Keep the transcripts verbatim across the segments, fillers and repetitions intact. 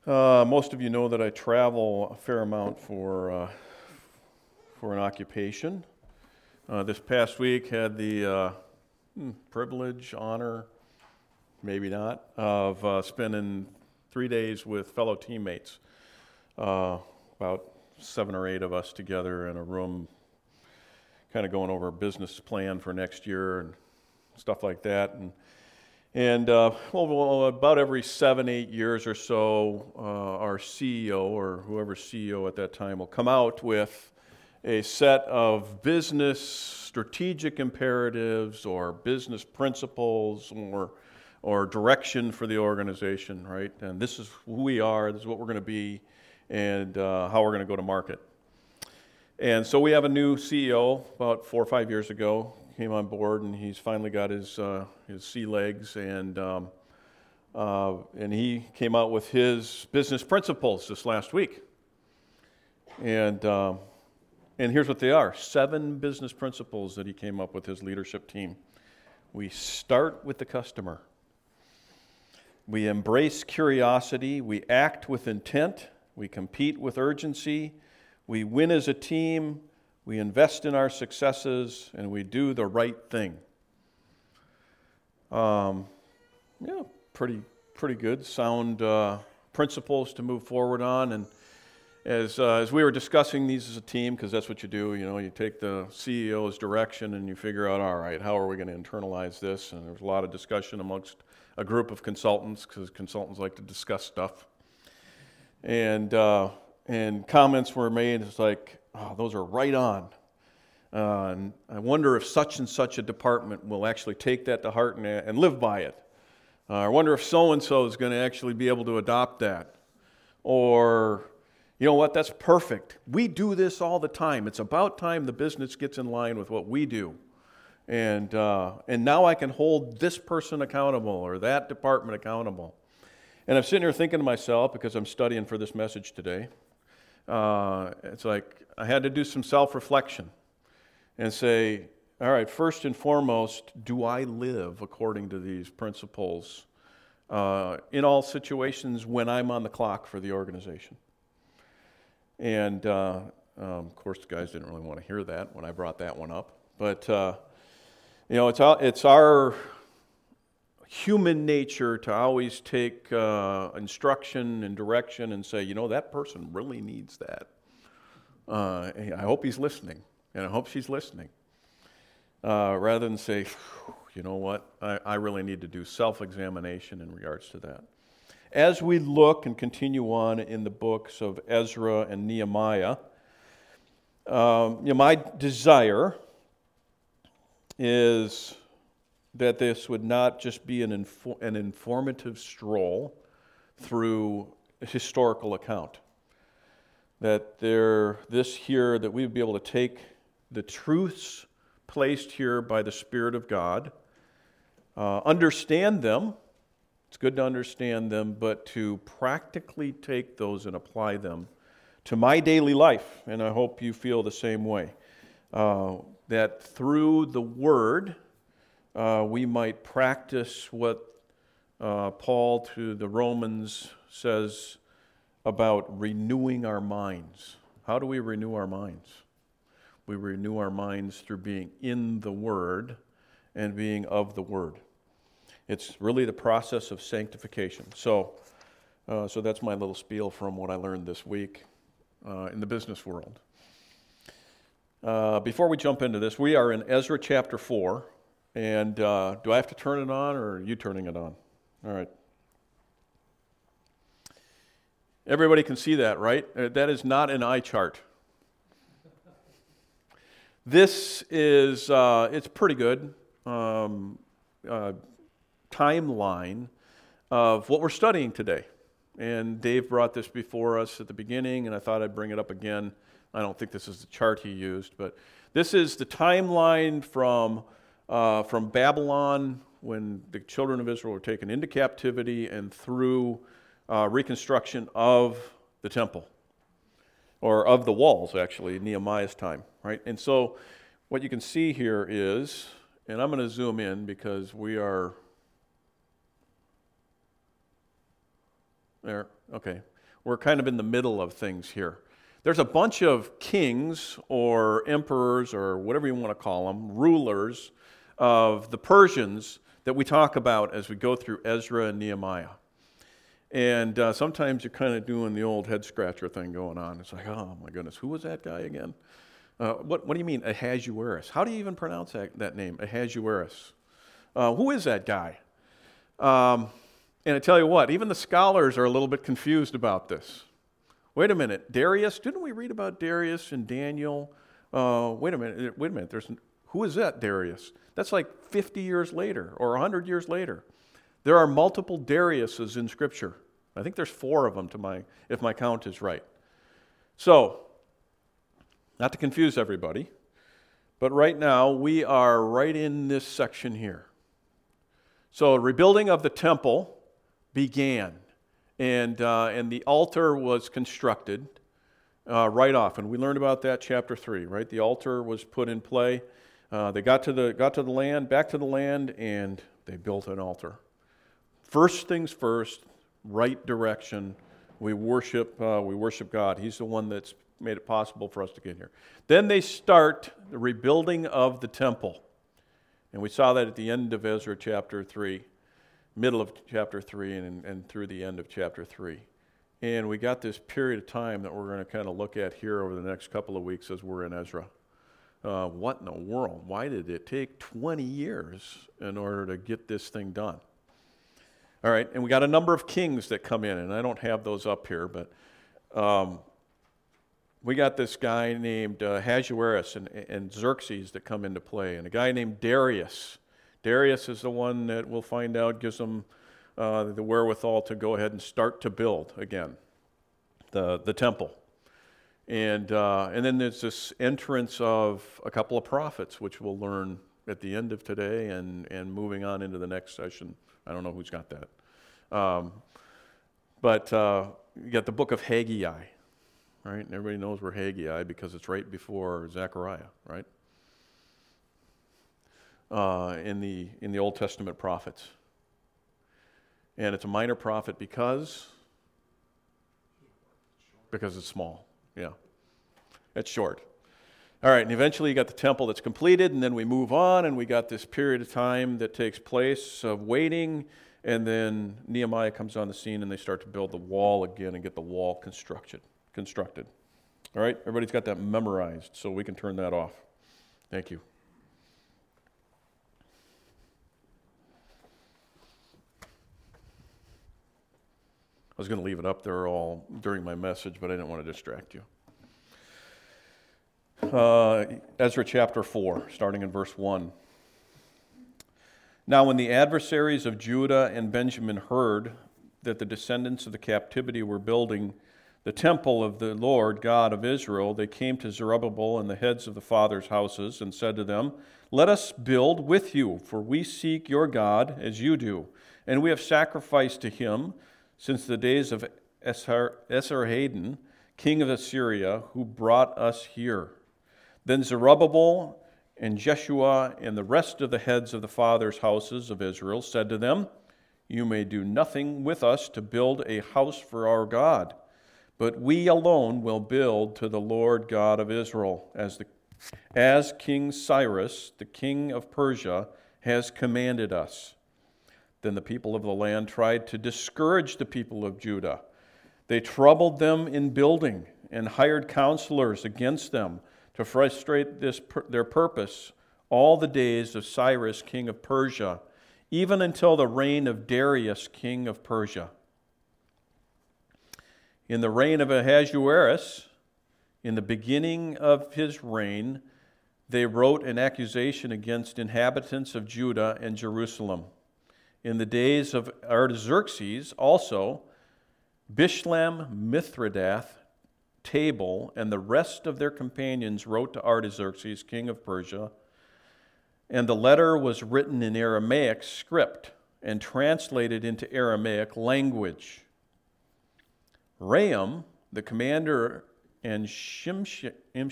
Uh, most of you know that I travel a fair amount for uh, for an occupation. Uh, this past week had the uh, hmm, privilege, honor, maybe not, of uh, spending three days with fellow teammates. Uh, about seven or eight of us together in a room, kind of going over a business plan for next year and stuff like that. And And uh, well, well, about every seven, eight years or so, uh, our C E O or whoever's C E O at that time will come out with a set of business strategic imperatives or business principles or or direction for the organization, right? And this is who we are, this is what we're going to be, and uh, how we're going to go to market. And so we have a new C E O about four or five years ago. Came on board, and he's finally got his uh, his sea legs, and um, uh, and he came out with his business principles this last week. And um, and here's what they are: seven business principles that he came up with his leadership team. We start with the customer. We embrace curiosity. We act with intent. We compete with urgency. We win as a team. We invest in our successes, and we do the right thing. Um, yeah, pretty pretty good, sound uh, principles to move forward on. And as uh, as we were discussing these as a team, because that's what you do, you know, you take the C E O's direction and you figure out, all right, how are we going to internalize this? And there was a lot of discussion amongst a group of consultants, because consultants like to discuss stuff. And uh, and comments were made. It's like, oh, those are right on. Uh, and I wonder if such and such a department will actually take that to heart and, and live by it. Uh, I wonder if so-and-so is going to actually be able to adopt that. Or, you know what, that's perfect. We do this all the time. It's about time the business gets in line with what we do. And, uh, and now I can hold this person accountable or that department accountable. And I'm sitting here thinking to myself, because I'm studying for this message today, Uh, it's like I had to do some self-reflection and say, all right, first and foremost, do I live according to these principles uh, in all situations when I'm on the clock for the organization? And, uh, um, of course, the guys didn't really want to hear that when I brought that one up. But, uh, you know, it's our, it's our human nature to always take uh, instruction and direction and say, you know, that person really needs that. Uh, I hope he's listening, and I hope she's listening. Uh, rather than say, you know what, I, I really need to do self-examination in regards to that. As we look and continue on in the books of Ezra and Nehemiah, um, you know, my desire is that this would not just be an, infor- an informative stroll through a historical account. That there, this here, that we would be able to take the truths placed here by the Spirit of God, uh, understand them. It's good to understand them, but to practically take those and apply them to my daily life. And I hope you feel the same way. Uh, that through the Word, Uh, we might practice what uh, Paul to the Romans says about renewing our minds. How do we renew our minds? We renew our minds through being in the Word and being of the Word. It's really the process of sanctification. So, uh, so that's my little spiel from what I learned this week uh, in the business world. Uh, before we jump into this, we are in Ezra chapter four. And uh, do I have to turn it on, or are you turning it on? All right. Everybody can see that, right? That is not an eye chart. This is, uh, it's pretty good um, uh, timeline of what we're studying today. And Dave brought this before us at the beginning, and I thought I'd bring it up again. I don't think this is the chart he used, but this is the timeline from Uh, from Babylon, when the children of Israel were taken into captivity, and through uh, reconstruction of the temple, or of the walls, actually, in Nehemiah's time, right? And so what you can see here is, and I'm going to zoom in because we are, there, okay. We're kind of in the middle of things here. There's a bunch of kings or emperors or whatever you want to call them, rulers of the Persians that we talk about as we go through Ezra and Nehemiah. And uh, sometimes you're kind of doing the old head scratcher thing going on. It's like, oh my goodness, who was that guy again? Uh, what, what do you mean, Ahasuerus? How do you even pronounce that, that name, Ahasuerus? Uh, who is that guy? Um, and I tell you what, even the scholars are a little bit confused about this. Wait a minute, Darius? Didn't we read about Darius and Daniel? Uh, wait a minute, wait a minute. There's who is that Darius? That's like fifty years later or one hundred years later. There are multiple Dariuses in Scripture. I think there's four of them, to my if my count is right. So, not to confuse everybody, but right now we are right in this section here. So, rebuilding of the temple began. And uh, and the altar was constructed uh, right off, and we learned about that chapter three, right? The altar was put in play. Uh, they got to the got to the land, back to the land, and they built an altar. First things first, right direction. We worship uh, we worship God. He's the one that's made it possible for us to get here. Then they start the rebuilding of the temple, and we saw that at the end of Ezra chapter three. Middle of chapter three and, and through the end of chapter three. And we got this period of time that we're going to kind of look at here over the next couple of weeks as we're in Ezra. Uh, what in the world? Why did it take twenty years in order to get this thing done? All right, and we got a number of kings that come in, and I don't have those up here, but um, we got this guy named uh, Ahasuerus and, and Xerxes that come into play, and a guy named Darius. Darius is the one that we'll find out gives them uh, the wherewithal to go ahead and start to build again the the temple. And uh, and then there's this entrance of a couple of prophets, which we'll learn at the end of today and, and moving on into the next session. I don't know who's got that. Um, but uh, you got the book of Haggai, right? And everybody knows where Haggai because it's right before Zechariah, right? Uh, in the in the Old Testament prophets. And it's a minor prophet because because it's small. Yeah. It's short. All right, and eventually you got the temple that's completed, and then we move on, and we got this period of time that takes place of waiting, and then Nehemiah comes on the scene, and they start to build the wall again and get the wall constructed. constructed. All right, everybody's got that memorized, so we can turn that off. Thank you. I was going to leave it up there all during my message, but I didn't want to distract you. Uh, Ezra chapter four, starting in verse one. Now when the adversaries of Judah and Benjamin heard that the descendants of the captivity were building the temple of the Lord God of Israel, they came to Zerubbabel and the heads of the fathers' houses and said to them, "Let us build with you, for we seek your God as you do, and we have sacrificed to him since the days of Esarhaddon, king of Assyria, who brought us here." Then Zerubbabel and Jeshua and the rest of the heads of the fathers' houses of Israel said to them, "You may do nothing with us to build a house for our God, but we alone will build to the Lord God of Israel, as, the, as King Cyrus, the king of Persia, has commanded us." Then the people of the land tried to discourage the people of Judah. They troubled them in building and hired counselors against them to frustrate this, their purpose all the days of Cyrus, king of Persia, even until the reign of Darius, king of Persia. In the reign of Ahasuerus, in the beginning of his reign, they wrote an accusation against inhabitants of Judah and Jerusalem. In the days of Artaxerxes also, Bishlam, Mithridath, Tabal, and the rest of their companions wrote to Artaxerxes, king of Persia, and the letter was written in Aramaic script and translated into Aramaic language. Raham, the commander, and Shimshai,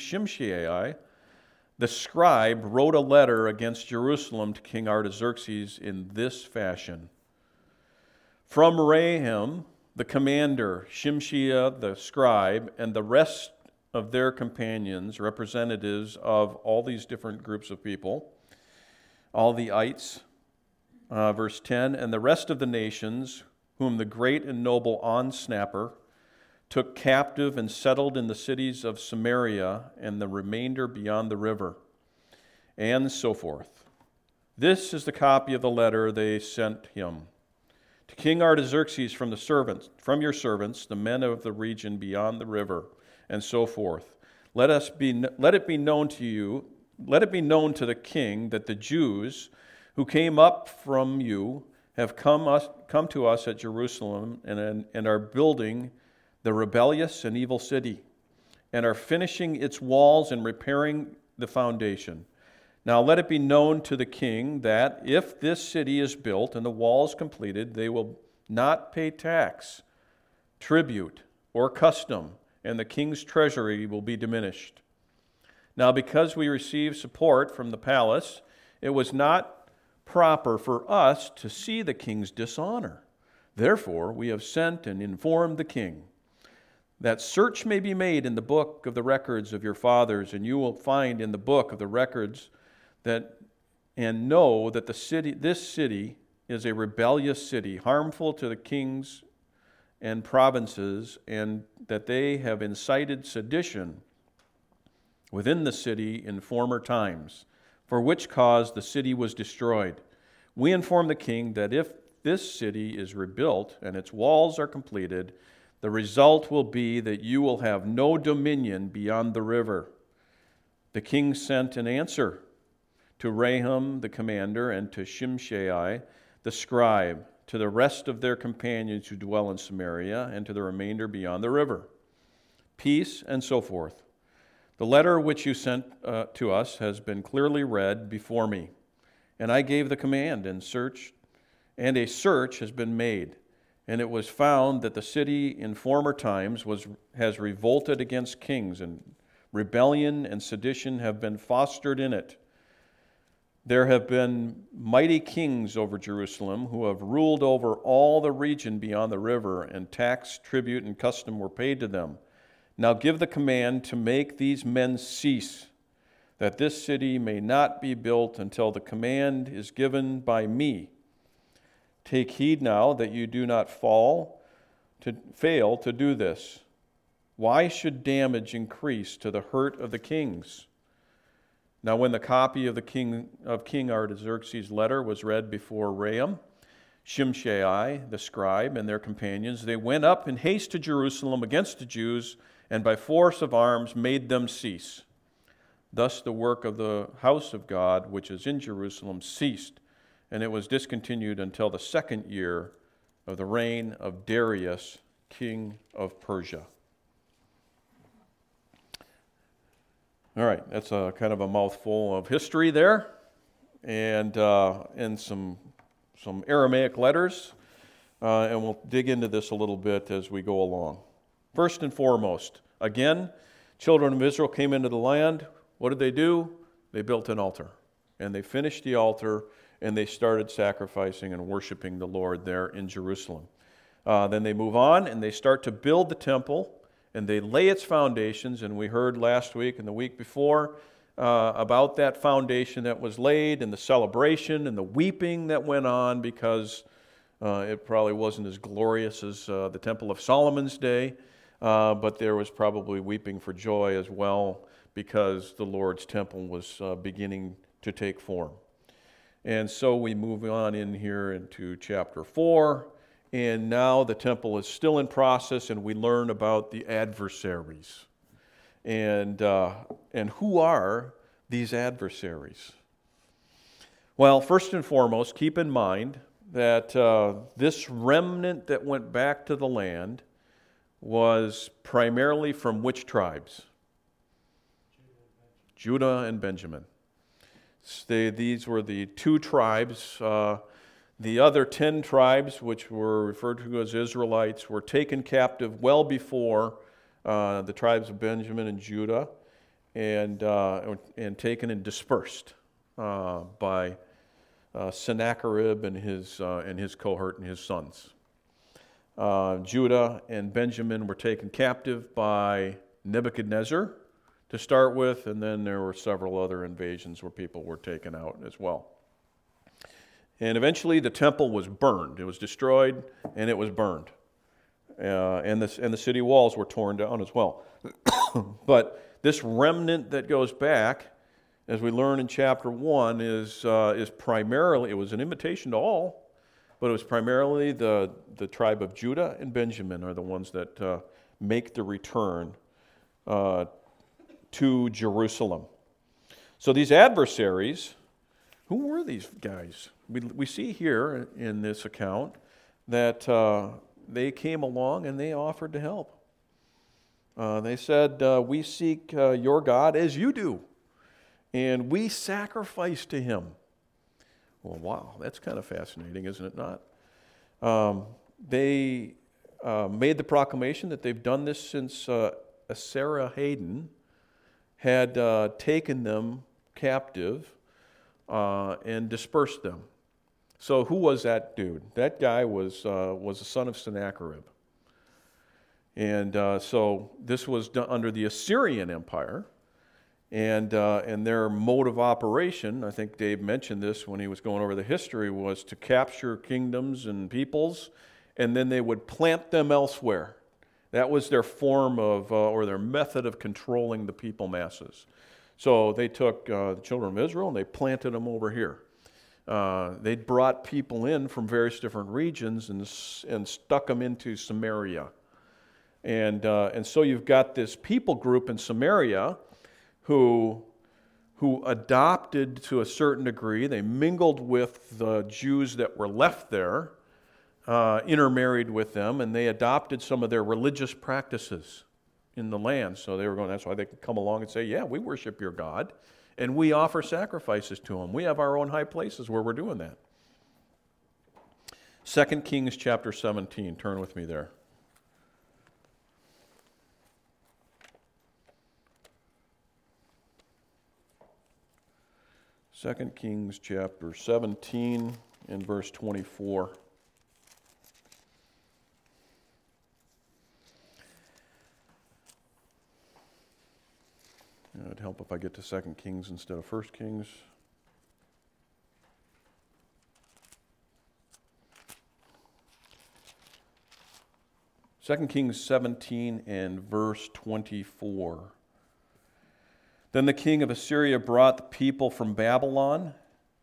the scribe, wrote a letter against Jerusalem to King Artaxerxes in this fashion: "From Raham, the commander, Shimshai the scribe, and the rest of their companions, representatives of all these different groups of people, all the ites, uh, verse ten, and the rest of the nations, whom the great and noble Onsnapper took captive and settled in the cities of Samaria and the remainder beyond the river, and so forth. This is the copy of the letter they sent him. To King Artaxerxes from the servants, from your servants, the men of the region beyond the river, and so forth. Let us be, let it be known to you, let it be known to the king that the Jews who came up from you have come us come to us at Jerusalem and, and are building the rebellious and evil city, and are finishing its walls and repairing the foundation. Now let it be known to the king that if this city is built and the walls completed, they will not pay tax, tribute, or custom, and the king's treasury will be diminished. Now because we received support from the palace, it was not proper for us to see the king's dishonor. Therefore we have sent and informed the king, that search may be made in the book of the records of your fathers, and you will find in the book of the records that, and know that the city, this city is a rebellious city, harmful to the kings and provinces, and that they have incited sedition within the city in former times, for which cause the city was destroyed. We inform the king that if this city is rebuilt and its walls are completed, the result will be that you will have no dominion beyond the river. The king sent an answer to Raham the commander and to Shimshai the scribe, to the rest of their companions who dwell in Samaria, and to the remainder beyond the river. Peace, and so forth. The letter which you sent uh, to us has been clearly read before me, and I gave the command, and search, and a search has been made, and it was found that the city in former times was has revolted against kings, and rebellion and sedition have been fostered in it. There have been mighty kings over Jerusalem who have ruled over all the region beyond the river, and tax, tribute, and custom were paid to them. Now give the command to make these men cease, that this city may not be built until the command is given by me. Take heed now that you do not fall to fail to do this. Why should damage increase to the hurt of the kings? Now when the copy of the king of King Artaxerxes' letter was read before Raham, Shimshai the scribe, and their companions, they went up in haste to Jerusalem against the Jews, and by force of arms made them cease. Thus the work of the house of God, which is in Jerusalem, ceased, and it was discontinued until the second year of the reign of Darius, king of Persia. All right, that's a kind of a mouthful of history there, and uh, and some some Aramaic letters, uh, and we'll dig into this a little bit as we go along. First and foremost, again, children of Israel came into the land. What did they do? They built an altar, and they finished the altar, and they started sacrificing and worshiping the Lord there in Jerusalem. Uh, then they move on, and they start to build the temple, and they lay its foundations, and we heard last week and the week before uh, about that foundation that was laid, and the celebration and the weeping that went on, because uh, it probably wasn't as glorious as uh, the Temple of Solomon's day, uh, but there was probably weeping for joy as well, because the Lord's temple was uh, beginning to take form. And so we move on in here into chapter four, and now the temple is still in process, and we learn about the adversaries. And, uh, and who are these adversaries? Well, first and foremost, keep in mind that uh, this remnant that went back to the land was primarily from which tribes? Judah and Benjamin. They, these were the two tribes. Uh, the other ten tribes, which were referred to as Israelites, were taken captive well before uh, the tribes of Benjamin and Judah, and uh, and taken and dispersed uh, by uh, Sennacherib and his uh, and his cohort and his sons. Uh, Judah and Benjamin were taken captive by Nebuchadnezzar to start with, and then there were several other invasions where people were taken out as well. And eventually the temple was burned. It was destroyed, and it was burned. Uh, and, the, and the city walls were torn down as well. But this remnant that goes back, as we learn in chapter one, is, uh, is primarily, it was an invitation to all, but it was primarily the, the tribe of Judah and Benjamin are the ones that uh, make the return uh, to Jerusalem. So these adversaries, who were these guys? We, we see here in this account that uh, they came along and they offered to help. Uh, they said, uh, we seek uh, your God as you do, and we sacrifice to him. Well, wow, that's kind of fascinating, isn't it not? Um, they uh, made the proclamation that they've done this since uh, Esarhaddon had uh, taken them captive uh, and dispersed them. So who was that dude? That guy was uh, was the son of Sennacherib. And uh, so this was done under the Assyrian Empire. And uh, and their mode of operation, I think Dave mentioned this when he was going over the history, was to capture kingdoms and peoples, and then they would plant them elsewhere. That was their form of, uh, or their method of controlling the people masses. So they took uh, the children of Israel and they planted them over here. Uh, they brought people in from various different regions and, and stuck them into Samaria. And, uh, and so you've got this people group in Samaria who, who adopted to a certain degree. They mingled with the Jews that were left there, uh, intermarried with them, and they adopted some of their religious practices in the land. So they were going, that's why they could come along and say, yeah, we worship your God, and we offer sacrifices to him. We have our own high places where we're doing that. Second Kings chapter seventeen, turn with me there. Second Kings chapter seventeen and verse twenty-four. It'd help if I get to Second Kings instead of First Kings. Second Kings seventeen and verse twenty-four. Then the king of Assyria brought the people from Babylon,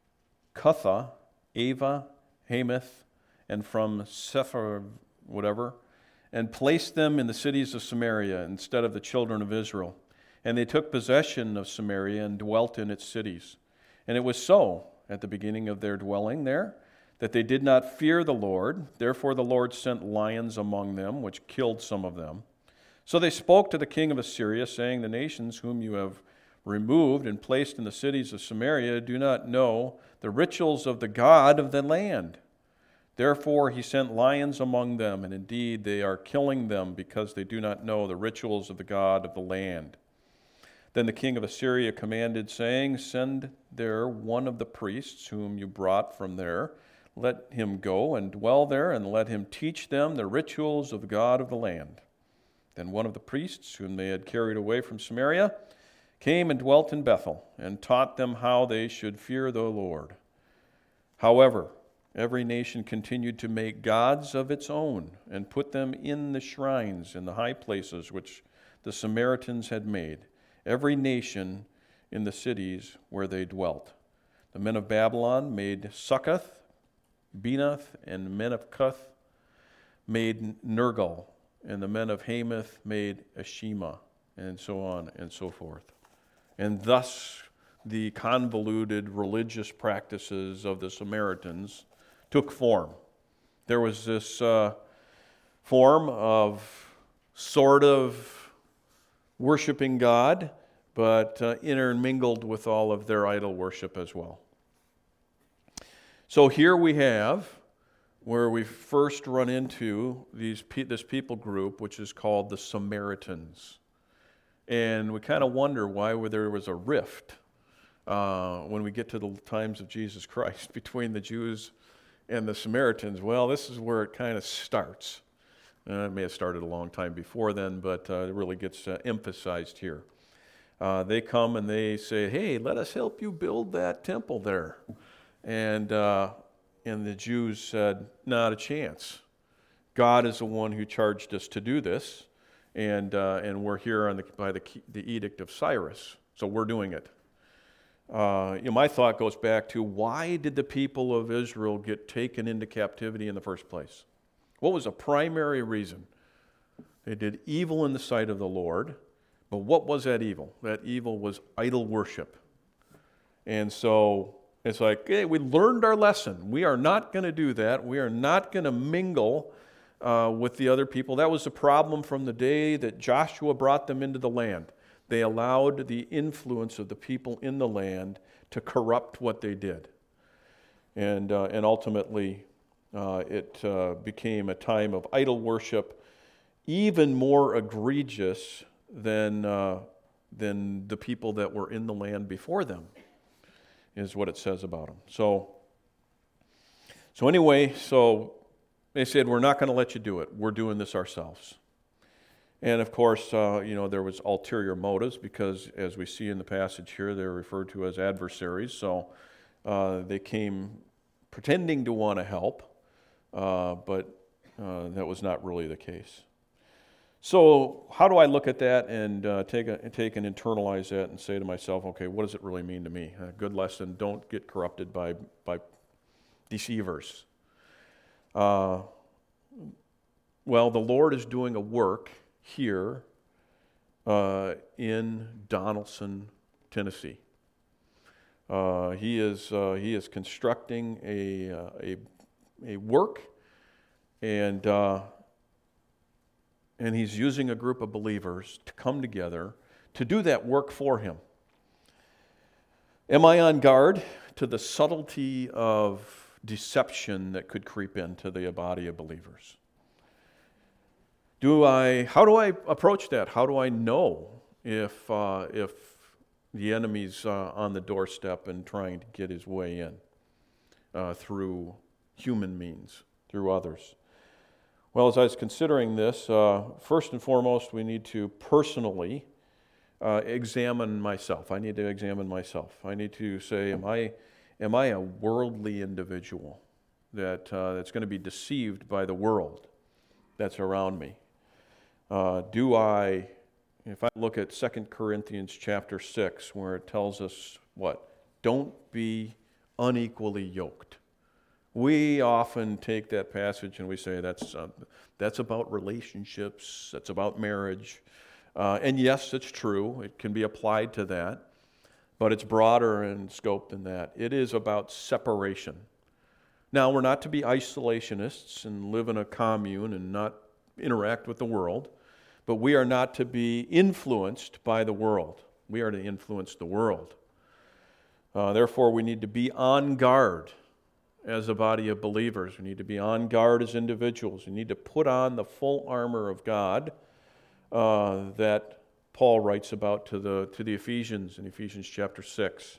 Cutha, Ava, Hamath, and from Sephar, whatever, and placed them in the cities of Samaria instead of the children of Israel. And they took possession of Samaria and dwelt in its cities. And it was so, at the beginning of their dwelling there, that they did not fear the Lord. Therefore the Lord sent lions among them, which killed some of them. So they spoke to the king of Assyria, saying, the nations whom you have removed and placed in the cities of Samaria do not know the rituals of the God of the land. Therefore he sent lions among them, and indeed they are killing them because they do not know the rituals of the God of the land. Then the king of Assyria commanded, saying, send there one of the priests whom you brought from there. Let him go and dwell there, and let him teach them the rituals of the God of the land. Then one of the priests whom they had carried away from Samaria came and dwelt in Bethel, and taught them how they should fear the Lord. However, every nation continued to make gods of its own, and put them in the shrines in the high places which the Samaritans had made, every nation in the cities where they dwelt. The men of Babylon made Succoth, Benath, and the men of Cuth made Nergal, and the men of Hamath made Ashima, and so on and so forth. And thus the convoluted religious practices of the Samaritans took form. There was this uh, form of sort of worshiping God, but uh, intermingled with all of their idol worship as well. So here we have where we first run into these pe- this people group, which is called the Samaritans. And we kind of wonder why there was a rift uh, when we get to the times of Jesus Christ between the Jews and the Samaritans. Well, this is where it kind of starts. Uh, it may have started a long time before then, but uh, it really gets uh, emphasized here. Uh, they come and they say, hey, let us help you build that temple there. And, uh, and the Jews said, not a chance. God is the one who charged us to do this, and, uh, and we're here on the, by the, the edict of Cyrus, so we're doing it. Uh, you know, my thought goes back to, why did the people of Israel get taken into captivity in the first place? What was the primary reason? They did evil in the sight of the Lord, but what was that evil? That evil was idol worship. And so it's like, hey, we learned our lesson. We are not going to do that. We are not going to mingle uh, with the other people. That was the problem from the day that Joshua brought them into the land. They allowed the influence of the people in the land to corrupt what they did. And, uh, and ultimately, uh, it uh, became a time of idol worship, even more egregious than, uh, than the people that were in the land before them, is what it says about them. So, so anyway, so they said, we're not going to let you do it. We're doing this ourselves. And of course, uh, you know, there was ulterior motives because, as we see in the passage here, they're referred to as adversaries. So uh, they came pretending to want to help, uh, but uh, that was not really the case. So how do I look at that and uh, take a, take and internalize that and say to myself, okay, what does it really mean to me? A good lesson: don't get corrupted by by deceivers. Uh, well, the Lord is doing a work here uh, in Donaldson, Tennessee. Uh, he is uh, he is constructing a uh, a a work, and uh, and he's using a group of believers to come together to do that work for him. Am I on guard to the subtlety of deception that could creep into the body of believers? Do I? How do I approach that? How do I know if uh, if the enemy's uh, on the doorstep and trying to get his way in uh, through human means, through others? Well, as I was considering this, uh, first and foremost, we need to personally uh, examine myself. I need to examine myself. I need to say, am I am I a worldly individual that uh, that's going to be deceived by the world that's around me? Uh, do I, if I look at Second Corinthians chapter six, where it tells us what? Don't be unequally yoked. We often take that passage and we say that's uh, that's about relationships, that's about marriage. Uh, and yes, it's true. It can be applied to that. But it's broader in scope than that. It is about separation. Now, we're not to be isolationists and live in a commune and not interact with the world. But we are not to be influenced by the world. We are to influence the world. Uh, therefore, we need to be on guard as a body of believers. We need to be on guard as individuals. We need to put on the full armor of God uh, that Paul writes about to the, to the Ephesians in Ephesians chapter six.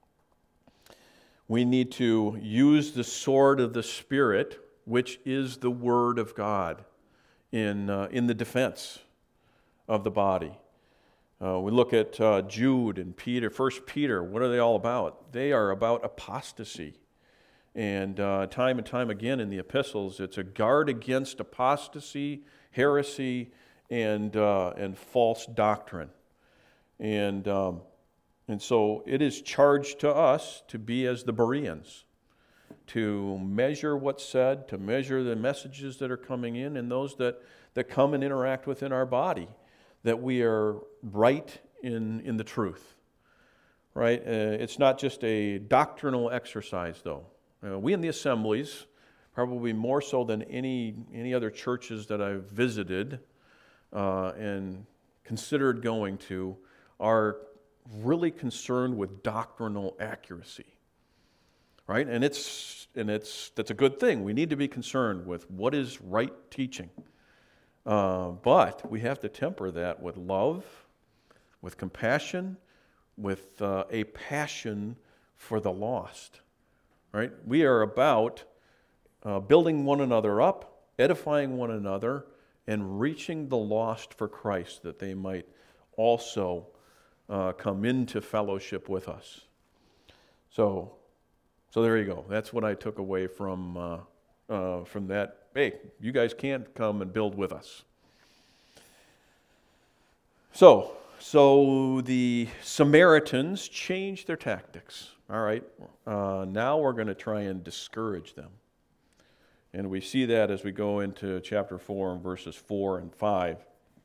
We need to use the sword of the Spirit, which is the Word of God, in, uh, in the defense of the body. Uh, we look at uh, Jude and Peter, First Peter. What are they all about? They are about apostasy. And uh, time and time again in the epistles, it's a guard against apostasy, heresy, and uh, and false doctrine. And um, and so it is charged to us to be as the Bereans, to measure what's said, to measure the messages that are coming in, and those that, that come and interact within our body, that we are right in, in the truth, right? Uh, it's not just a doctrinal exercise, though. Uh, we in the assemblies, probably more so than any, any other churches that I've visited uh, and considered going to, are really concerned with doctrinal accuracy, right? And it's and it's that's a good thing. We need to be concerned with what is right teaching. Uh, but we have to temper that with love, with compassion, with uh, a passion for the lost, right? We are about uh, building one another up, edifying one another, and reaching the lost for Christ, that they might also uh, come into fellowship with us. So, so there you go. That's what I took away from uh, uh, from that. Hey, you guys can't come and build with us. So, so the Samaritans changed their tactics. All right, uh, now we're going to try and discourage them. And we see that as we go into chapter four and verses four and five.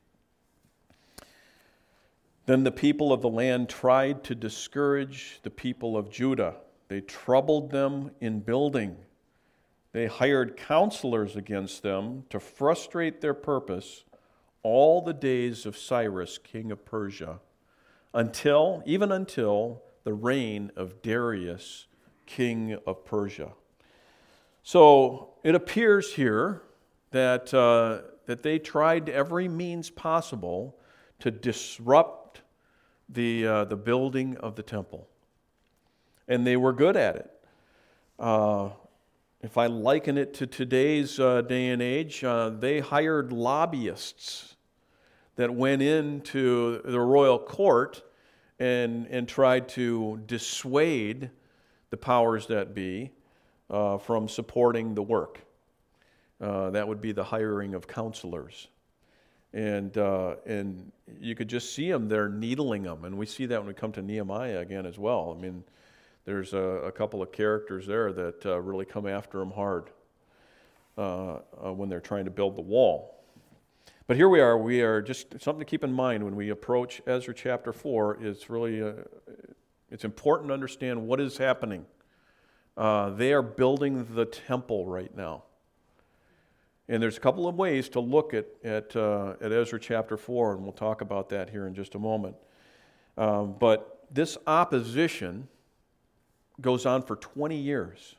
Then the people of the land tried to discourage the people of Judah. They troubled them in building. They hired counselors against them to frustrate their purpose all the days of Cyrus, king of Persia, until, even until the reign of Darius, king of Persia. So it appears here that, uh, that they tried every means possible to disrupt the, uh, the building of the temple. And they were good at it. Uh, if I liken it to today's uh, day and age, uh, they hired lobbyists that went into the royal court and, and tried to dissuade the powers that be uh, from supporting the work. Uh, that would be the hiring of counselors. And uh, and you could just see them there needling them. And we see that when we come to Nehemiah again as well. I mean, there's a, a couple of characters there that uh, really come after him hard uh, uh, when they're trying to build the wall. But here we are. We are just something to keep in mind when we approach Ezra chapter four. It's really uh, it's important to understand what is happening. Uh, they are building the temple right now. And there's a couple of ways to look at at, uh, at Ezra chapter four, and we'll talk about that here in just a moment. Um, but this opposition goes on for twenty years.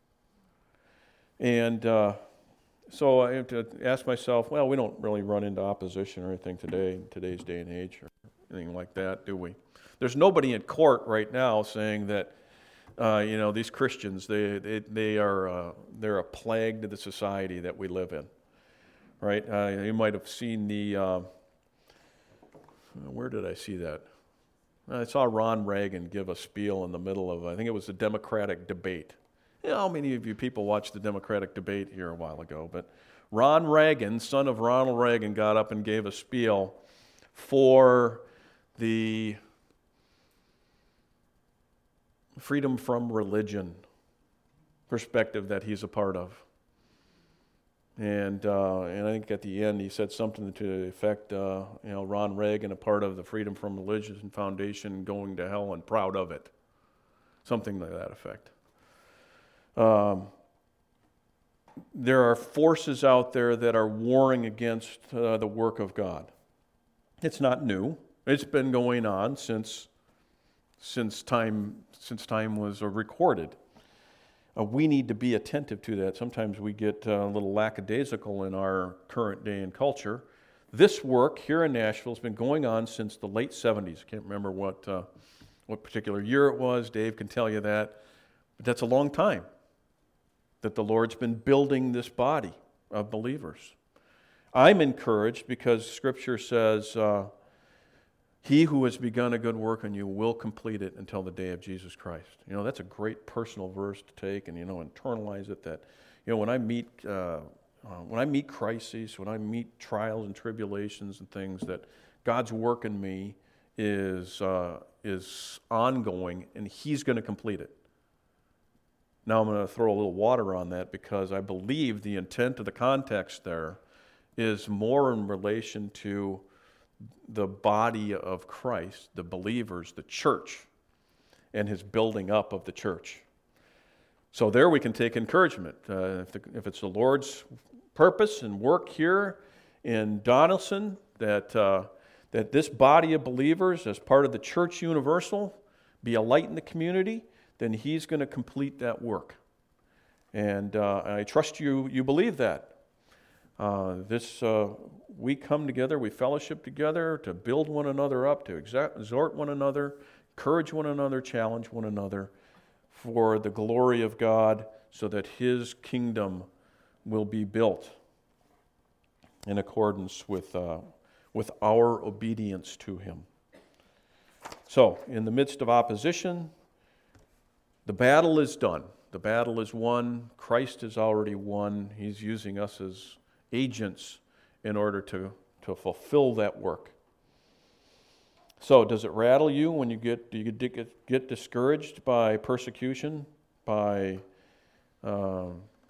And uh, so I have to ask myself, well, we don't really run into opposition or anything today, in today's day and age, or anything like that, do we? There's nobody in court right now saying that, uh, you know, these Christians, they they, they are uh, they're a plague to the society that we live in, right? Uh, you might have seen the, uh, where did I see that? I saw Ron Reagan give a spiel in the middle of, I think it was the Democratic debate. You know, how many of you people watched the Democratic debate here a while ago? But Ron Reagan, son of Ronald Reagan, got up and gave a spiel for the freedom from religion perspective that he's a part of. And uh, and I think at the end he said something to the effect, uh, you know, Ron Reagan, a part of the Freedom from Religion Foundation, going to hell and proud of it. Something to that effect. Um, there are forces out there that are warring against uh, the work of God. It's not new. It's been going on since since time since time was uh, recorded. Uh, we need to be attentive to that. Sometimes we get uh, a little lackadaisical in our current day and culture. This work here in Nashville has been going on since the late seventies. I can't remember what uh, what particular year it was. Dave can tell you that. But that's a long time that the Lord's been building this body of believers. I'm encouraged because Scripture says, uh, he who has begun a good work in you will complete it until the day of Jesus Christ. You know, that's a great personal verse to take and, you know, internalize it that, you know, when I meet uh, uh, when I meet crises, when I meet trials and tribulations and things, that God's work in me is uh, is ongoing and He's going to complete it. Now I'm going to throw a little water on that because I believe the intent of the context there is more in relation to the body of Christ, the believers, the church, and His building up of the church. So there we can take encouragement. Uh, if, the, if it's the Lord's purpose and work here in Donelson, that, uh, that this body of believers, as part of the church universal, be a light in the community, then He's going to complete that work. And uh, I trust you you believe that. Uh, this uh, we come together, we fellowship together to build one another up, to exhort one another, encourage one another, challenge one another for the glory of God so that His kingdom will be built. in accordance with, uh, with our obedience to him. So, in the midst of opposition, the battle is done. The battle is won. Christ has already won. He's using us as agents in order to, to fulfill that work. So, does it rattle you when you get do you get, get discouraged by persecution, by uh,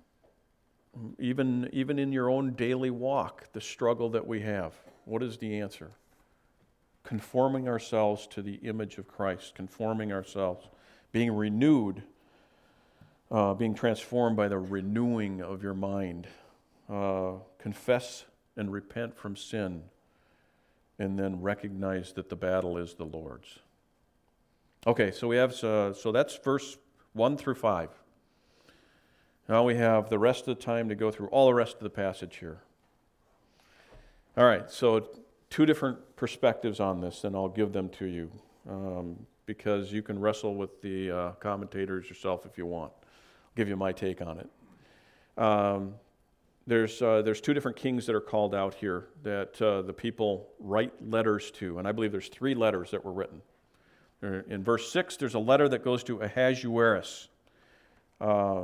even even in your own daily walk, the struggle that we have? What is the answer? Conforming ourselves to the image of Christ, conforming ourselves, being renewed, uh, being transformed by the renewing of your mind. Uh, confess and repent from sin, and then recognize that the battle is the Lord's. Okay, so we have uh, so that's verse one through five. Now we have the rest of the time to go through all the rest of the passage here. All right, so two different perspectives on this, and I'll give them to you um, because you can wrestle with the uh, commentators yourself if you want. I'll give you my take on it. Um, there's uh, there's two different kings that are called out here that uh, the people write letters to, and I believe there's three letters that were written. In verse six, there's a letter that goes to Ahasuerus. Uh,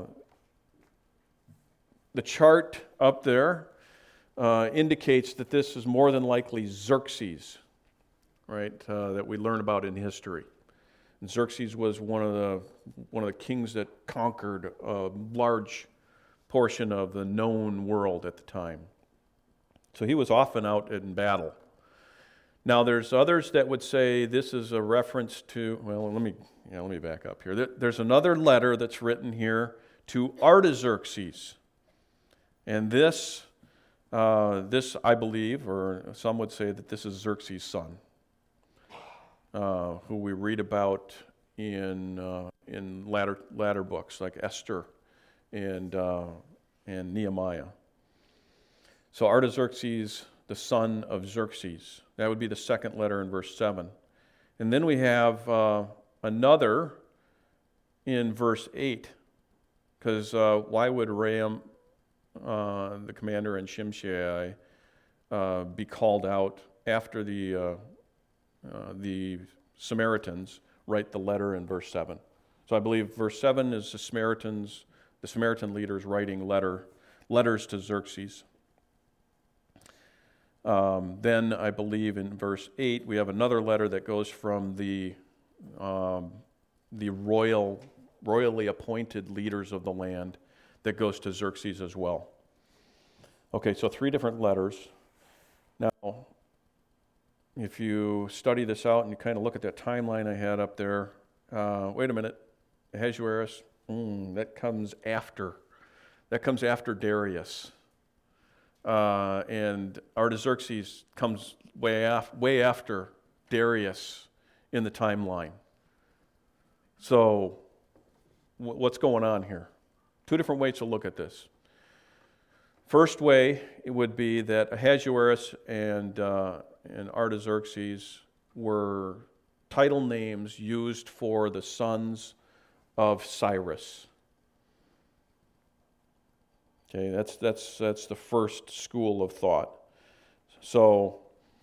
the chart up there Uh, indicates that this is more than likely Xerxes, right? Uh, that we learn about in history. And Xerxes was one of the one of the kings that conquered a large portion of the known world at the time. So he was often out in battle. Now, there's others that would say this is a reference to. Well, let me yeah, let me back up here. There's another letter that's written here to Artaxerxes, and this. Uh, this, I believe, or some would say that this is Xerxes' son, uh, who we read about in uh, in latter latter books like Esther and uh, and Nehemiah. So Artaxerxes, the son of Xerxes, that would be the second letter in verse seven, and then we have uh, another in verse eight, because uh, why would Ram? Uh, the commander and Shimshai uh, be called out after the uh, uh, the Samaritans write the letter in verse seven. So I believe verse seven is the Samaritans, the Samaritan leaders writing letter letters to Xerxes. Um, then I believe in verse eight we have another letter that goes from the um, the royal royally appointed leaders of the land that goes to Xerxes as well. Okay, so three different letters. Now, if you study this out and you kind of look at that timeline I had up there, uh, wait a minute, Ahasuerus, mm, that comes after. That comes after Darius. Uh, and Artaxerxes comes way, af- way after Darius in the timeline. So, w- what's going on here? Two different ways to look at this. First way, it would be that Ahasuerus and, uh, and Artaxerxes were title names used for the sons of Cyrus. Okay, that's, that's, that's the first school of thought. So,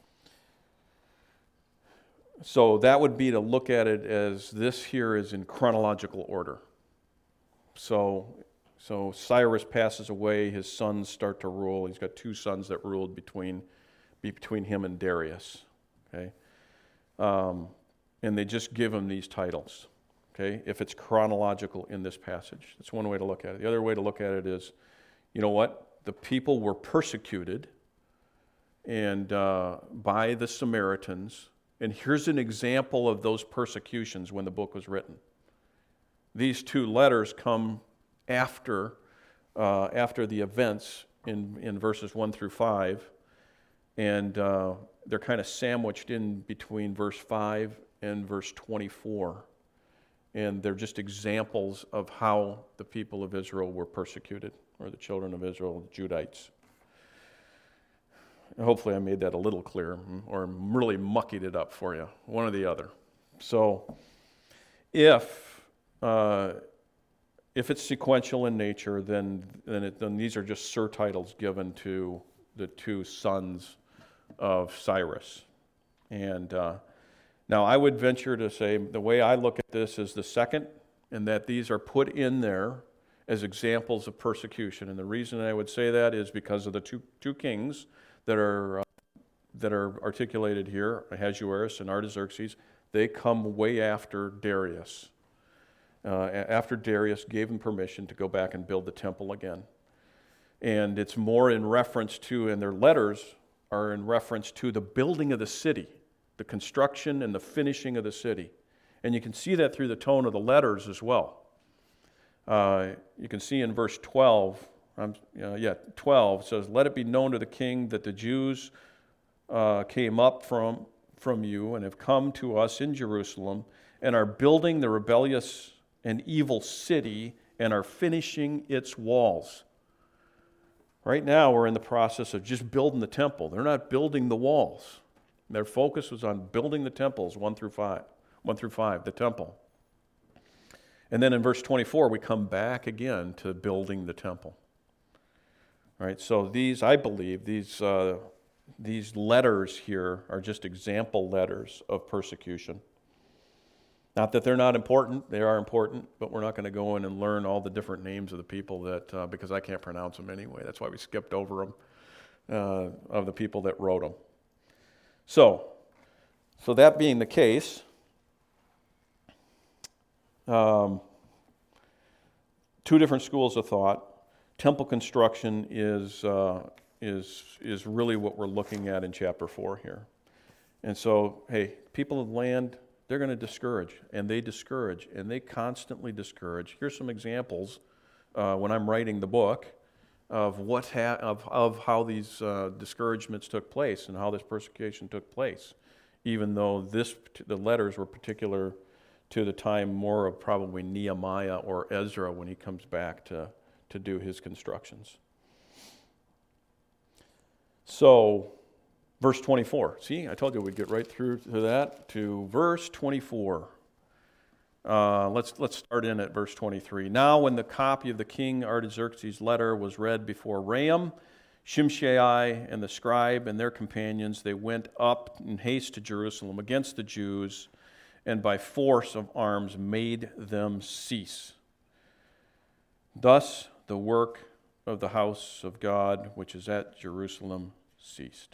so that would be to look at it as this here is in chronological order. So, so Cyrus passes away, his sons start to rule. He's got two sons that ruled between, between him and Darius. Okay, um, and they just give him these titles. Okay, if it's chronological in this passage, that's one way to look at it. The other way to look at it is, you know what? The people were persecuted, and uh, by the Samaritans. And here's an example of those persecutions when the book was written. These two letters come after uh, after the events in, in verses one through five, and uh, they're kind of sandwiched in between verse five and verse twenty-four. And they're just examples of how the people of Israel were persecuted, or the children of Israel, the Judites. And hopefully I made that a little clearer, or really muckied it up for you, one or the other. So if uh, if it's sequential in nature, then then, it, then these are just surtitles given to the two sons of Cyrus. And uh, now I would venture to say the way I look at this is the second, and that these are put in there as examples of persecution. And the reason I would say that is because of the two two kings that are uh, that are articulated here, Ahasuerus and Artaxerxes. They come way after Darius. Uh, after Darius gave them permission to go back and build the temple again. And it's more in reference to, and their letters are in reference to the building of the city, the construction and the finishing of the city. And you can see that through the tone of the letters as well. Uh, you can see in verse twelve, um, uh, yeah, twelve says, "Let it be known to the king that the Jews uh, came up from, from you and have come to us in Jerusalem and are building the rebellious and evil city and are finishing its walls." Right now, we're in the process of just building the temple. They're not building the walls. Their focus was on building the temples, one through five, one through five, the temple. And then in verse twenty-four, we come back again to building the temple. All right, so these, I believe, these uh, these letters here are just example letters of persecution. Not that they're not important, they are important, but we're not going to go in and learn all the different names of the people that, uh, because I can't pronounce them anyway. That's why we skipped over them, uh, of the people that wrote them. So, so that being the case, um, two different schools of thought. Temple construction is uh, is is really what we're looking at in chapter four here. And so, hey, people of the land, they're going to discourage, and they discourage, and they constantly discourage. Here's some examples uh, when I'm writing the book of what ha- of of how these uh, discouragements took place and how this persecution took place. Even though this the letters were particular to the time more of probably Nehemiah or Ezra when he comes back to to do his constructions. So, verse twenty-four. See, I told you we'd get right through to that, to verse twenty-four. Uh, let's let's start in at verse twenty-three. Now when the copy of the king Artaxerxes' letter was read before Raham, Shimshai and the scribe and their companions, they went up in haste to Jerusalem against the Jews, and by force of arms made them cease. Thus the work of the house of God, which is at Jerusalem, ceased.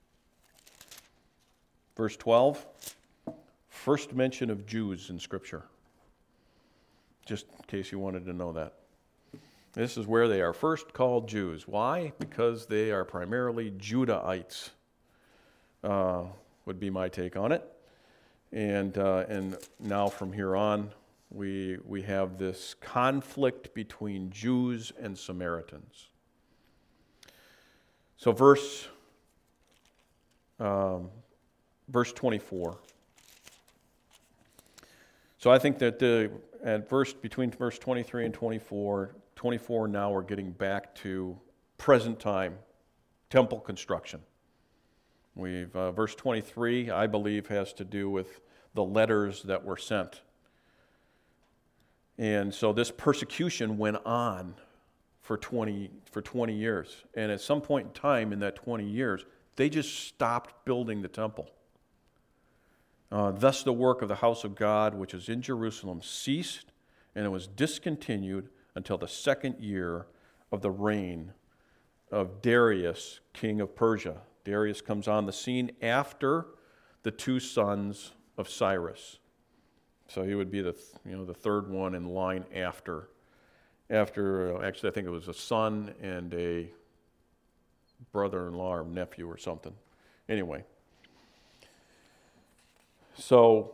Verse twelve, first mention of Jews in Scripture, just in case you wanted to know that. This is where they are first called Jews. Why? Because they are primarily Judahites, uh, would be my take on it. And uh, and now from here on, we we have this conflict between Jews and Samaritans. So verse um, verse twenty-four. So I think that the at verse between verse twenty-three and twenty-four, twenty-four now we're getting back to present time temple construction. We've uh, verse twenty-three, I believe, has to do with the letters that were sent. And so this persecution went on for twenty for twenty years. And at some point in time in that twenty years, they just stopped building the temple. Uh, Thus the work of the house of God, which is in Jerusalem, ceased, and it was discontinued until the second year of the reign of Darius, king of Persia. Darius comes on the scene after the two sons of Cyrus. So he would be the you know the third one in line after. After uh, actually, I think it was a son and a brother-in-law or nephew or something. Anyway. So,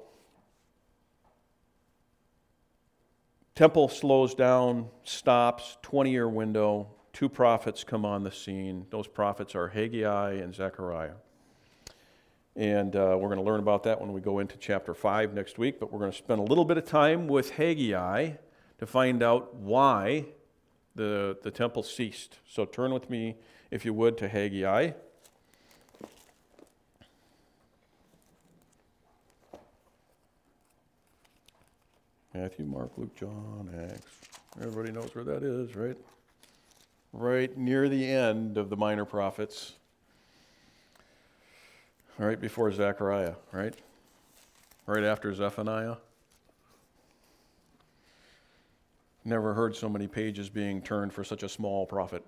temple slows down, stops, twenty-year window. Two prophets come on the scene. Those prophets are Haggai and Zechariah. And uh, we're going to learn about that when we go into chapter five next week. But we're going to spend a little bit of time with Haggai to find out why the, the temple ceased. So turn with me, if you would, to Haggai. Matthew, Mark, Luke, John, Acts. Everybody knows where that is, right? right near the end of the minor prophets, right before Zechariah, right? Right after Zephaniah. Never heard so many pages being turned for such a small prophet.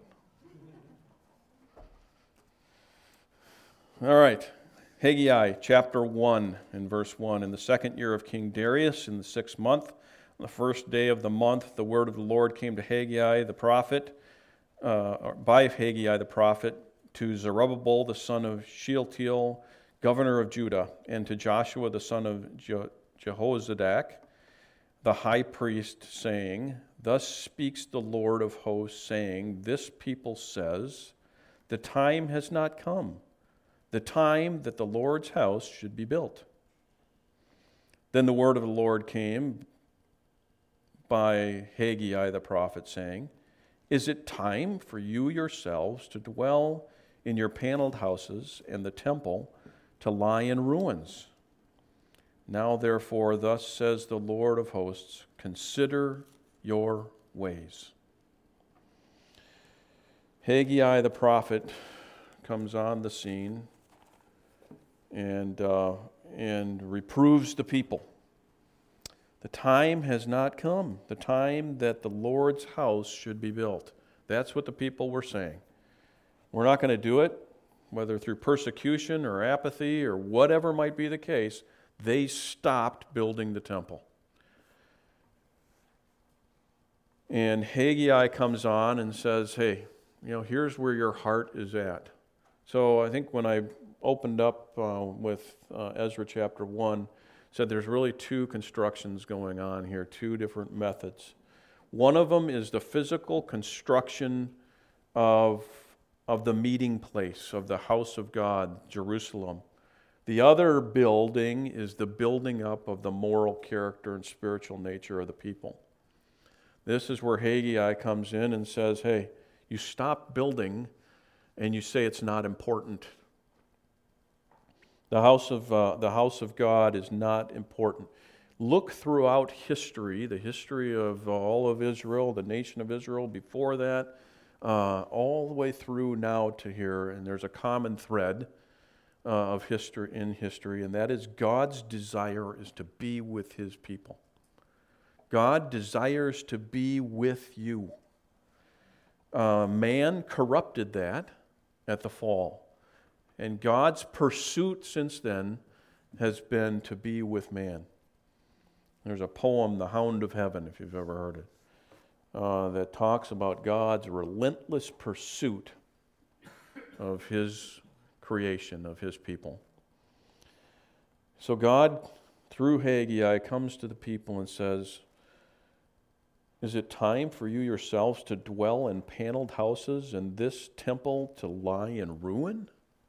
All right, Haggai chapter one and verse one. In the second year of King Darius, in the sixth month, on the first day of the month, the word of the Lord came to Haggai the prophet, uh, by Haggai the prophet, to Zerubbabel the son of Shealtiel, governor of Judah, and to Joshua the son of Je- Jehozadak, the high priest, saying, Thus speaks the Lord of hosts, saying, This people says, The time has not come, the time that the Lord's house should be built. Then the word of the Lord came by Haggai the prophet, saying, Is it time for you yourselves to dwell in your paneled houses, and the temple to lie in ruins? Now therefore, thus says the Lord of hosts, consider your ways. Haggai the prophet comes on the scene and uh, and reproves the people. The time has not come, the time that the Lord's house should be built. That's what the people were saying. We're not going to do it, whether through persecution or apathy or whatever might be the case. They stopped building the temple. And Haggai comes on and says, hey, you know, here's where your heart is at. So I think when I opened up uh, with uh, Ezra chapter one, said there's really two constructions going on here, two different methods. One of them is the physical construction of, of the meeting place, of the house of God, Jerusalem. The other building is the building up of the moral character and spiritual nature of the people. This is where Haggai comes in and says, hey, you stop building and you say it's not important. The house of uh, the house of God is not important. Look throughout history, the history of all of Israel, the nation of Israel before that, uh, all the way through now to here, and there's a common thread uh, of history in history, and that is God's desire is to be with His people. God desires to be with you. Uh, man corrupted that at the fall. And God's pursuit since then has been to be with man. There's a poem, The Hound of Heaven, if you've ever heard it, uh, that talks about God's relentless pursuit of His creation, of His people. So God, through Haggai, comes to the people and says, is it time for you yourselves to dwell in paneled houses and this temple to lie in ruin?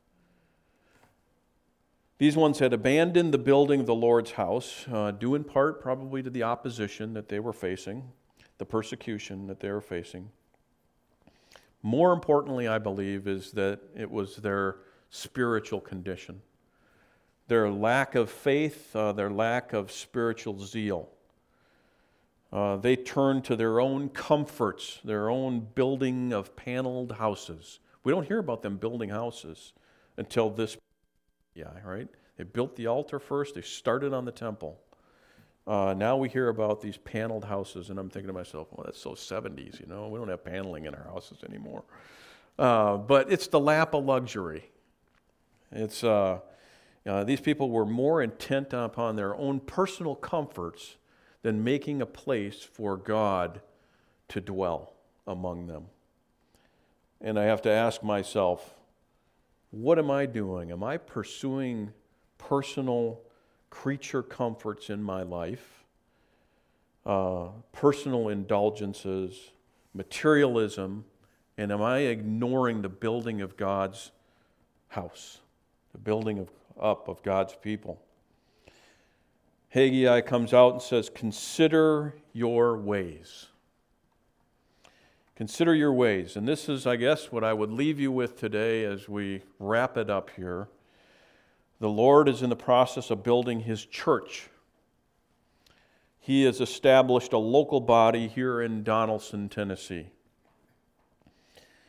These ones had abandoned the building of the Lord's house, uh, due in part probably to the opposition that they were facing, the persecution that they were facing. More importantly, I believe, is that it was their spiritual condition, their lack of faith, uh, their lack of spiritual zeal. Uh, they turned to their own comforts, their own building of paneled houses. We don't hear about them building houses until this. Yeah, right? They built the altar first. They started on the temple. Uh, now we hear about these paneled houses, and I'm thinking to myself, well, that's so seventies, you know? We don't have paneling in our houses anymore. Uh, but it's the lap of luxury. It's uh, uh, these people were more intent upon their own personal comforts than making a place for God to dwell among them. And I have to ask myself, what am I doing? Am I pursuing personal creature comforts in my life, uh, personal indulgences, materialism, and am I ignoring the building of God's house, the building of, up of God's people? Haggai comes out and says, consider your ways. Consider your ways. And this is, I guess, what I would leave you with today as we wrap it up here. The Lord is in the process of building His church. He has established a local body here in Donaldson, Tennessee.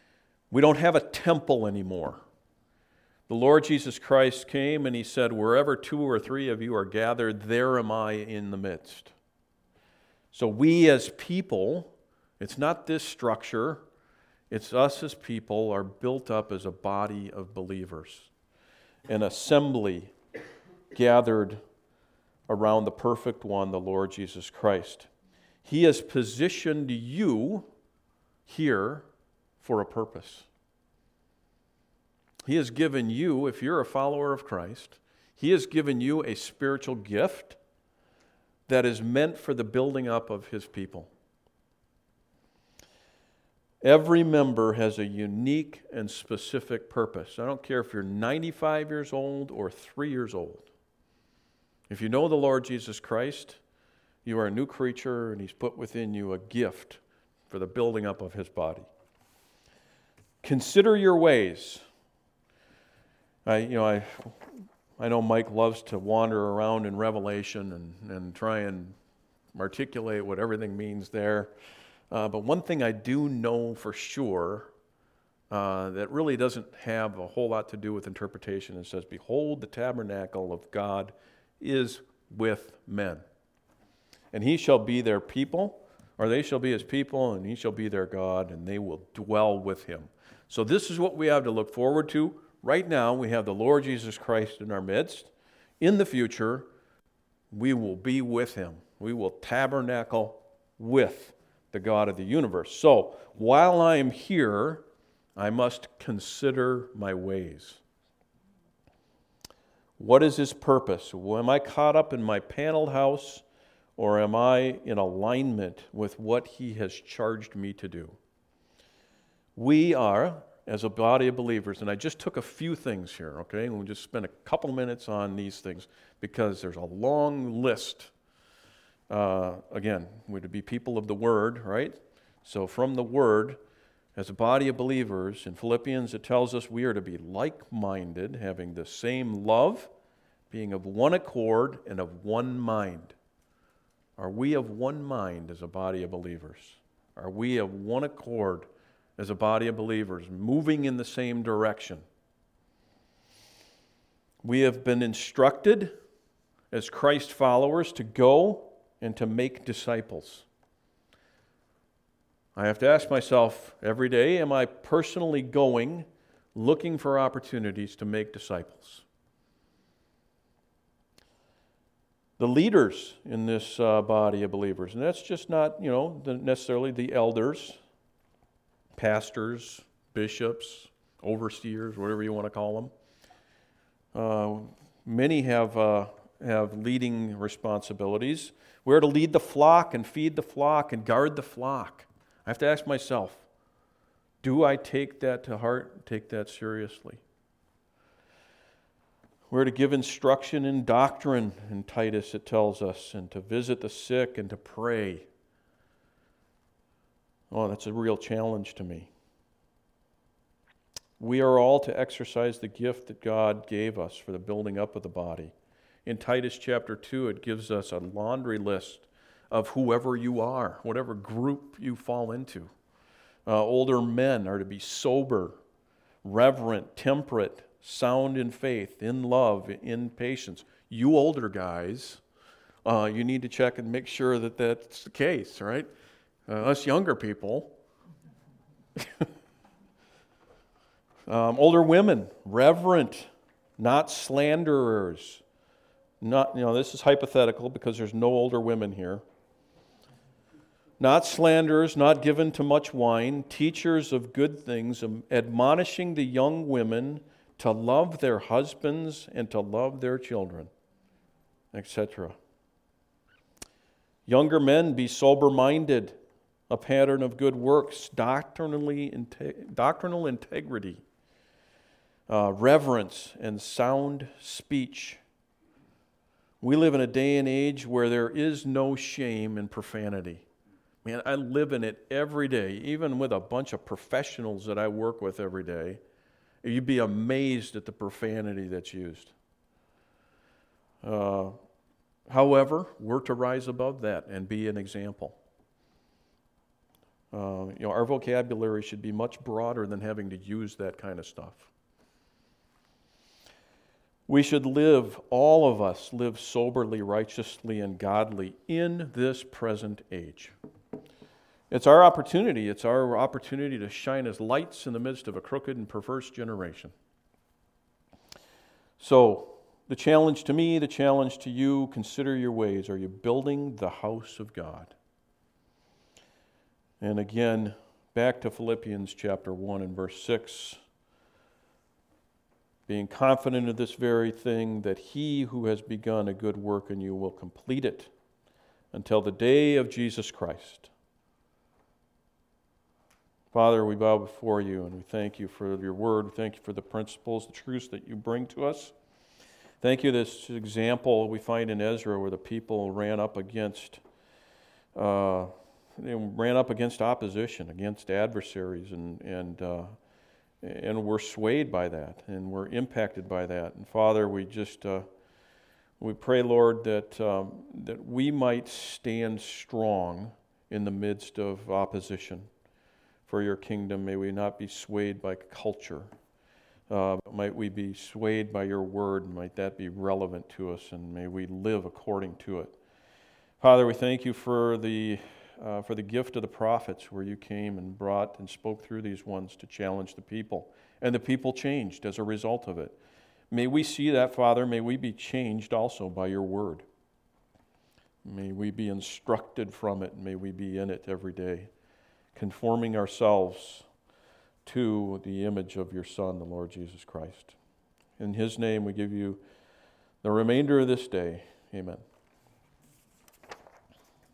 We don't have a temple anymore. The Lord Jesus Christ came and he said, wherever two or three of you are gathered, there am I in the midst. So we as people, it's not this structure, it's us as people are built up as a body of believers, an assembly gathered around the perfect one, the Lord Jesus Christ. He has positioned you here for a purpose. He has given you, if you're a follower of Christ, He has given you a spiritual gift that is meant for the building up of His people. Every member has a unique and specific purpose. I don't care if you're ninety-five years old or three years old. If you know the Lord Jesus Christ, you are a new creature and He's put within you a gift for the building up of His body. Consider your ways. I, you know, I, I know Mike loves to wander around in Revelation and, and try and articulate what everything means there. Uh, but one thing I do know for sure uh, that really doesn't have a whole lot to do with interpretation. It says, behold, the tabernacle of God is with men. And He shall be their people, or they shall be His people, and He shall be their God, and they will dwell with Him. So this is what we have to look forward to. Right now, we have the Lord Jesus Christ in our midst. In the future, we will be with Him. We will tabernacle with the God of the universe. So, while I am here, I must consider my ways. What is His purpose? Am I caught up in my paneled house, or am I in alignment with what He has charged me to do? We are, as a body of believers, and I just took a few things here, okay? And we'll just spend a couple minutes on these things because there's a long list. Uh, again, we're to be people of the Word, right? So from the Word, as a body of believers, in Philippians it tells us we are to be like-minded, having the same love, being of one accord and of one mind. Are we of one mind as a body of believers? Are we of one accord as a body of believers, moving in the same direction? We have been instructed as Christ followers to go and to make disciples. I have to ask myself every day, am I personally going, looking for opportunities to make disciples? The leaders in this uh, body of believers, and that's just not, you know, the, necessarily the elders, pastors, bishops, overseers, whatever you want to call them. Uh, many have uh, have leading responsibilities. We're to lead the flock and feed the flock and guard the flock. I have to ask myself, do I take that to heart, take that seriously? We're to give instruction in doctrine, in Titus it tells us, and to visit the sick and to pray. Oh, that's a real challenge to me. We are all to exercise the gift that God gave us for the building up of the body. In Titus chapter two, it gives us a laundry list of whoever you are, whatever group you fall into. Uh, older men are to be sober, reverent, temperate, sound in faith, in love, in patience. You older guys, uh, you need to check and make sure that that's the case, right? Uh, us younger people. um, older women, reverent, not slanderers. Not, you know, this is hypothetical because there's no older women here. Not slanderers, not given to much wine, teachers of good things, admonishing the young women to love their husbands and to love their children, et cetera. Younger men, be sober-minded, a pattern of good works, doctrinally inte- doctrinal integrity, uh, reverence, and sound speech. We live in a day and age where there is no shame in profanity. Man, I live in it every day, even with a bunch of professionals that I work with every day. You'd be amazed at the profanity that's used. Uh, however, we're to rise above that and be an example. Uh, you know, our vocabulary should be much broader than having to use that kind of stuff. We should live, all of us, live soberly, righteously, and godly in this present age. It's our opportunity. It's our opportunity to shine as lights in the midst of a crooked and perverse generation. So, the challenge to me, the challenge to you, consider your ways. Are you building the house of God? And again, back to Philippians chapter one and verse six. Being confident of this very thing, that he who has begun a good work in you will complete it until the day of Jesus Christ. Father, we bow before you and we thank you for your word. We thank you for the principles, the truths that you bring to us. Thank you this example we find in Ezra where the people ran up against uh, they ran up against opposition, against adversaries, and and uh, and we're swayed by that, and we're impacted by that. And Father, we just uh, we pray, Lord, that um, that we might stand strong in the midst of opposition for your kingdom. May we not be swayed by culture. Uh, might we be swayed by your word. Might that be relevant to us, and may we live according to it. Father, we thank you for the Uh, for the gift of the prophets, where you came and brought and spoke through these ones to challenge the people. And the people changed as a result of it. May we see that, Father. May we be changed also by your word. May we be instructed from it. May we be in it every day, conforming ourselves to the image of your Son, the Lord Jesus Christ. In his name we give you the remainder of this day. Amen.